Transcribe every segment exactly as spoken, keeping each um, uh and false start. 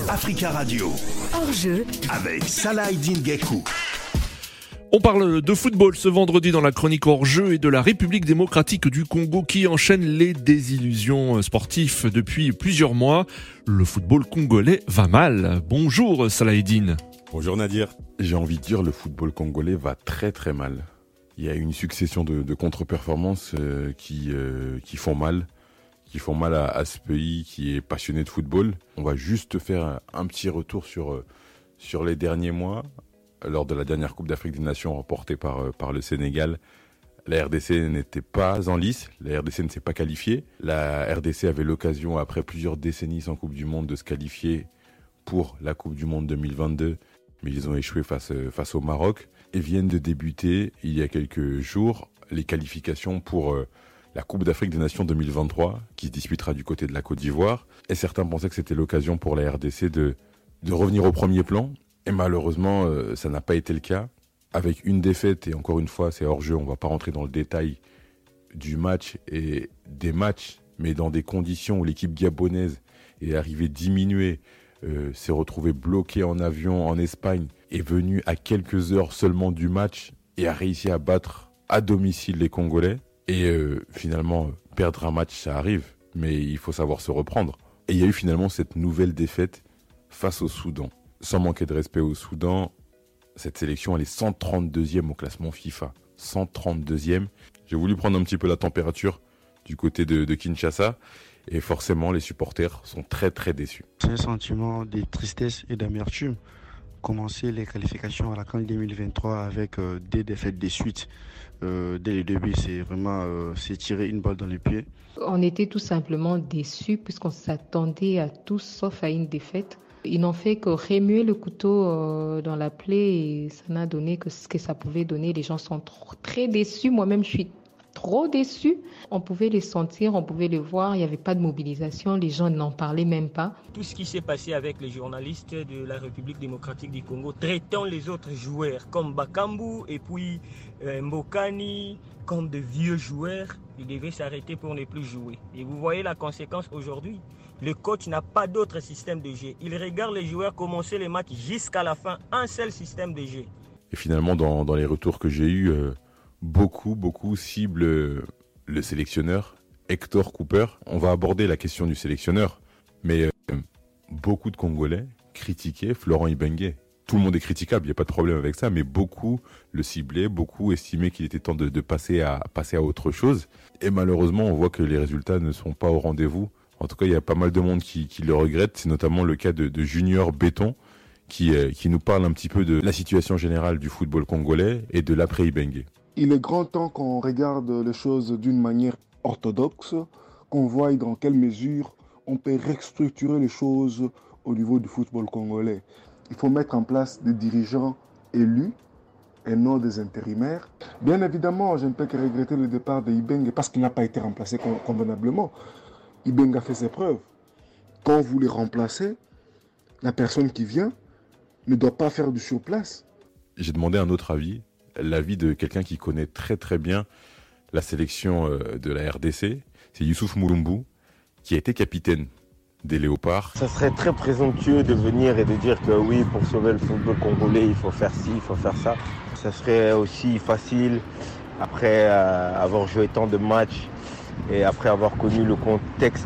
Africa Radio. Hors-jeu avec Salah Eddine Gaikou. On parle de football ce vendredi dans la chronique hors-jeu et de la République démocratique du Congo qui enchaîne les désillusions sportives depuis plusieurs mois. Le football congolais va mal. Bonjour Salah Eddine. Bonjour Nadir. J'ai envie de dire le football congolais va très très mal. Il y a une succession de, de contre-performances euh, qui, euh, qui font mal. qui font mal à, à ce pays qui est passionné de football. On va juste faire un, un petit retour sur, sur les derniers mois. Lors de la dernière Coupe d'Afrique des Nations remportée par, par le Sénégal, la R D C n'était pas en lice, la R D C ne s'est pas qualifiée. La R D C avait l'occasion, après plusieurs décennies sans Coupe du Monde, de se qualifier pour la Coupe du Monde deux mille vingt-deux, mais ils ont échoué face, face au Maroc et viennent de débuter, il y a quelques jours, les qualifications pour euh, la Coupe d'Afrique des Nations deux mille vingt-trois, qui se disputera du côté de la Côte d'Ivoire. Et certains pensaient que c'était l'occasion pour la R D C de, de revenir au premier plan. Et malheureusement, euh, ça n'a pas été le cas. Avec une défaite, et encore une fois, c'est hors jeu, on ne va pas rentrer dans le détail du match et des matchs, mais dans des conditions où l'équipe gabonaise est arrivée diminuée, euh, s'est retrouvée bloquée en avion en Espagne, est venue à quelques heures seulement du match et a réussi à battre à domicile les Congolais. Et euh, finalement, perdre un match, ça arrive, mais il faut savoir se reprendre. Et il y a eu finalement cette nouvelle défaite face au Soudan. Sans manquer de respect au Soudan, cette sélection, elle est cent trente-deuxième au classement FIFA. cent trente-deuxième. J'ai voulu prendre un petit peu la température du côté de, de Kinshasa. Et forcément, les supporters sont très très déçus. C'est un sentiment de tristesse et d'amertume. Commencer les qualifications à la CAN deux mille vingt-trois avec euh, des défaites de suite. Euh, dès le début, c'est vraiment euh, c'est tirer une balle dans les pieds. On était tout simplement déçus puisqu'on s'attendait à tout sauf à une défaite. Ils n'ont fait que remuer le couteau euh, dans la plaie et ça n'a donné que ce que ça pouvait donner. Les gens sont trop, très déçus. Moi-même, je suis trop déçue. On pouvait les sentir, on pouvait les voir. Il n'y avait pas de mobilisation. Les gens n'en parlaient même pas. Tout ce qui s'est passé avec les journalistes de la République démocratique du Congo, traitant les autres joueurs comme Bakambu et puis euh, Mbokani comme de vieux joueurs, ils devaient s'arrêter pour ne plus jouer. Et vous voyez la conséquence aujourd'hui. Le coach n'a pas d'autre système de jeu. Il regarde les joueurs commencer les matchs jusqu'à la fin, un seul système de jeu. Et finalement, dans, dans les retours que j'ai eus, euh, beaucoup, beaucoup ciblent euh, le sélectionneur, Hector Cooper. On va aborder la question du sélectionneur, mais euh, beaucoup de Congolais critiquaient Florent Ibenge. Tout le monde est critiquable, il n'y a pas de problème avec ça, mais beaucoup le ciblaient, beaucoup estimaient qu'il était temps de, de passer, à, passer à autre chose. Et malheureusement, on voit que les résultats ne sont pas au rendez-vous. En tout cas, il y a pas mal de monde qui, qui le regrette. C'est notamment le cas de, de Junior Béton, qui, euh, qui nous parle un petit peu de la situation générale du football congolais et de l'après-Ibenge. Il est grand temps qu'on regarde les choses d'une manière orthodoxe, qu'on voie dans quelle mesure on peut restructurer les choses au niveau du football congolais. Il faut mettre en place des dirigeants élus et non des intérimaires. Bien évidemment, je ne peux que regretter le départ de Ibenge parce qu'il n'a pas été remplacé convenablement. Ibenge a fait ses preuves. Quand vous les remplacez, la personne qui vient ne doit pas faire du surplace. J'ai demandé un autre avis, l'avis de quelqu'un qui connaît très très bien la sélection de la R D C. C'est Youssouf Mulumbu, qui a été capitaine des Léopards. Ça serait très présomptueux de venir et de dire que oui, pour sauver le football congolais, il faut faire ci, il faut faire ça. Ça serait aussi facile, après euh, avoir joué tant de matchs, et après avoir connu le contexte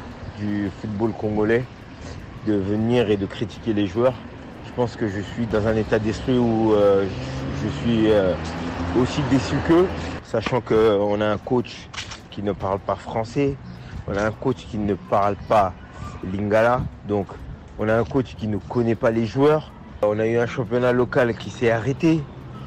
du football congolais, de venir et de critiquer les joueurs. Je pense que je suis dans un état d'esprit où euh, je suis euh, aussi déçu qu'eux, sachant qu'on a un coach qui ne parle pas français, on a un coach qui ne parle pas lingala, donc on a un coach qui ne connaît pas les joueurs. On a eu un championnat local qui s'est arrêté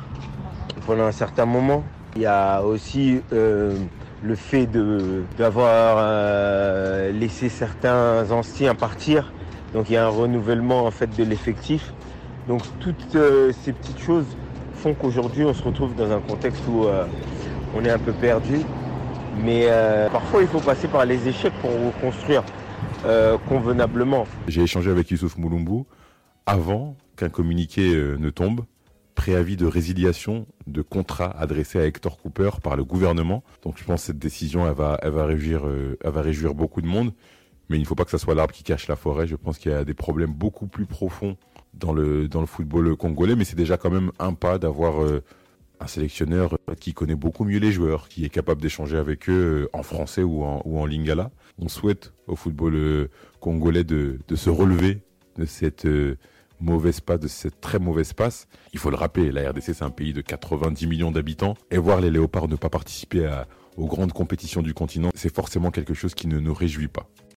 pendant un certain moment. Il y a aussi euh, le fait de, d'avoir euh, laissé certains anciens partir. Donc il y a un renouvellement en fait de l'effectif. Donc toutes euh, ces petites choses font qu'aujourd'hui on se retrouve dans un contexte où euh, on est un peu perdu. Mais euh, parfois il faut passer par les échecs pour reconstruire euh, convenablement. J'ai échangé avec Youssouf Mulumbu avant qu'un communiqué euh, ne tombe. Préavis de résiliation de contrat adressé à Hector Cooper par le gouvernement. Donc je pense que cette décision, elle va, elle va réjouir, euh, elle va réjouir beaucoup de monde, Mais il ne faut pas que ça soit l'arbre qui cache la forêt. Je pense qu'il y a des problèmes beaucoup plus profonds dans le, dans le football congolais. Mais c'est déjà quand même un pas d'avoir euh, un sélectionneur qui connaît beaucoup mieux les joueurs, qui est capable d'échanger avec eux en français ou en, ou en lingala. On souhaite au football euh, congolais de, de se relever de cette euh, mauvaise passe, de cette très mauvaise passe. Il faut le rappeler, la R D C c'est un pays de quatre-vingt-dix millions d'habitants. Et voir les Léopards ne pas participer à, aux grandes compétitions du continent, c'est forcément quelque chose qui ne nous réjouit pas.